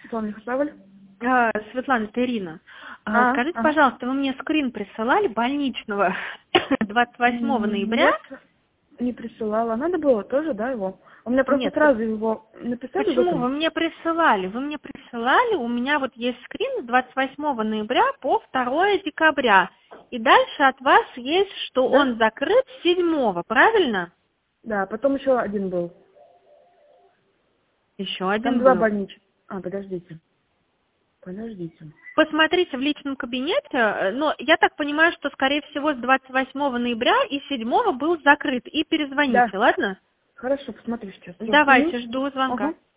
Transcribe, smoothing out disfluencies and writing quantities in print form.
Светлана Ярославль. Светлана, это Ирина. Скажите, пожалуйста, вы мне скрин присылали больничного 28 ноября? Нет, не присылала. Надо было тоже, да, его? У меня просто Нет, сразу его написали. Почему? Вы мне присылали. У меня вот есть скрин с 28 ноября по 2 декабря. И дальше от вас есть, что Да? он закрыт 7, правильно? Да, потом еще один был. Еще Там один два был. больничных. Подождите. Посмотрите в личном кабинете, но я так понимаю, что, скорее всего, с 28 ноября и 7 был закрыт. И перезвоните, Да. ладно? Хорошо, посмотрю сейчас. Давайте, жду звонка.